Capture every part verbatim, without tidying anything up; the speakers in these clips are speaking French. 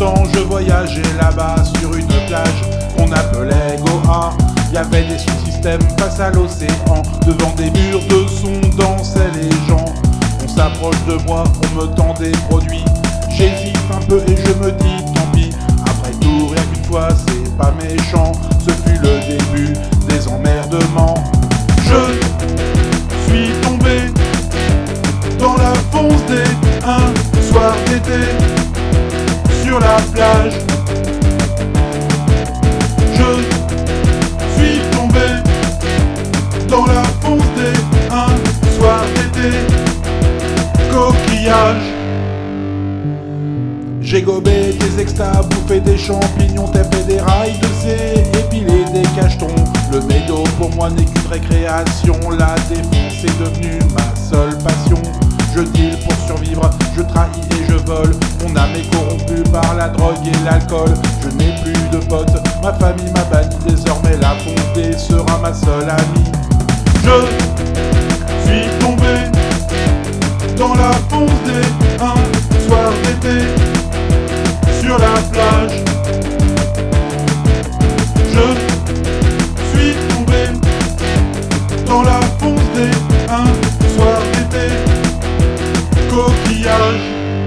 ans, je voyageais là-bas sur une plage qu'on appelait Goa. Il y avait des sous-systèmes face à l'océan, devant des murs de son dansaient les gens. On s'approche de moi, on me tend des produits. J'hésite un peu et je me dis tant pis. Après tout, rien qu'une fois, c'est pas méchant. Ce fut le début des emmerdements. Je suis tombé dans la fonce des un soir d'été sur la plage. Je suis tombé dans la fonce des un soir d'été coquillage. J'ai gobé des extas, bouffé des champignons, tapé des rails de C, épilé des cachetons. Le médo pour moi n'est qu'une récréation, la défense est devenue ma seule passion. Je deal pour survivre, je trahis et je vole. Mon âme est corrompue par la drogue et l'alcool. Je n'ai plus de potes, ma famille m'a banni. Désormais la fondée sera ma seule amie. Je suis tombé dans la fonce des un soir d'été sur la plage. Je suis tombé dans la fonce des un soir d'été coquillage.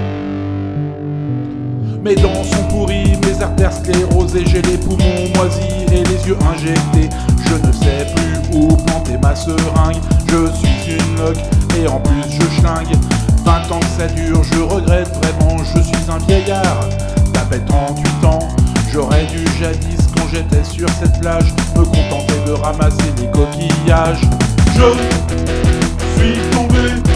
Mes dents sont pourries, mes artères sclérosées, j'ai les poumons moisis et les yeux injectés. Je ne sais plus où planter ma seringue. Je suis une loque et en plus je schlingue. Vingt ans que ça dure, je regrette vraiment, je suis un vieillard. T'avais trente-huit ans, j'aurais dû jadis quand j'étais sur cette plage me contenter de ramasser les coquillages. Je suis tombé